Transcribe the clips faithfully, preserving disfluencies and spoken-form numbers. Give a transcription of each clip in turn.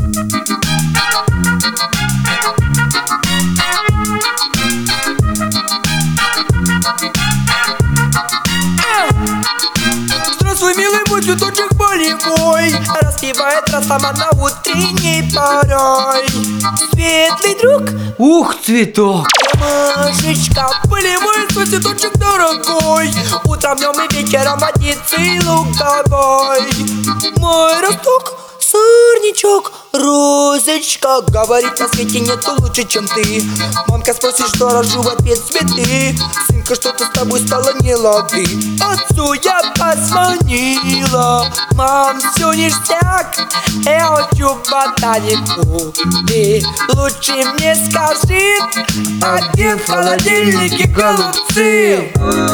Здравствуй, милый мой цветочек болевой, распевает росомах на утренней порой. Светлый друг, ух, цветок. Ромашечка, полевой свой цветочек дорогой, утром, днем и вечером водится луговой. Мой росток, сорнячок, розочка, говорит, на свете нету лучше, чем ты. Мамка спросит, что рожу, в ответ цветы. Сынка, что-то с тобой стало не лады. Отцу я позвонила: мам, все ништяк, я хочу ботанику. Ты лучше мне скажи, а где в холодильнике голубцы?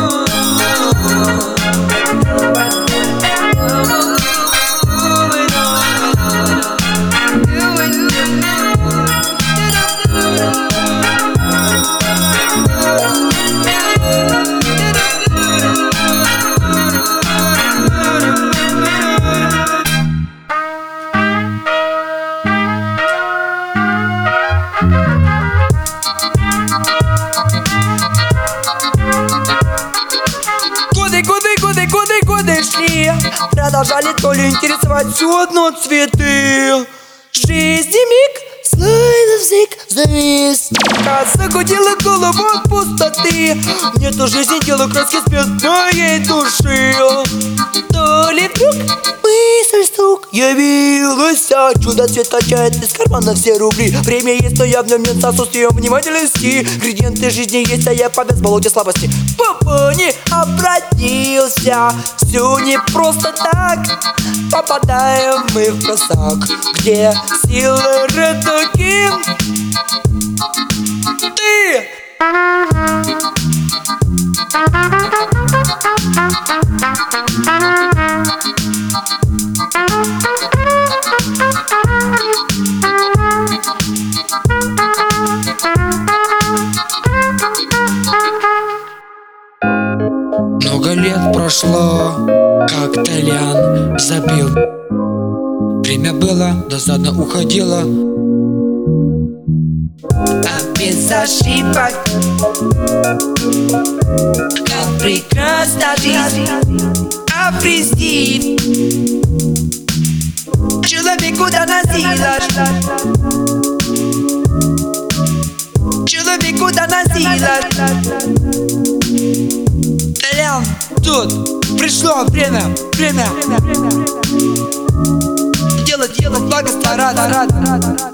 Годы, годы, годы, годы, годы шли, продолжали то ли интересовать все одно цветы. Жизни миг, слайдов зиг, завис, загудела голову от пустоты. Нету жизни, делу краски спят моей души. То ли вдруг мысль стук явилась, чудо свет качает из кармана все рубли. Время есть, но я в нем нет с отсутствием внимательности. Ингредиенты жизни есть, а я повез в болоте слабости. Папа не обратился, все не просто так. Попадаем мы в просак, где силы редуки. Ты! Много лет прошло, как Толян забил. Время было, досадно уходило, А без ошибок, как прекрасна жизнь, обрести человеку доносилось, человеку доносилось. Толян, тут пришло время, время делать, делать благо стараться.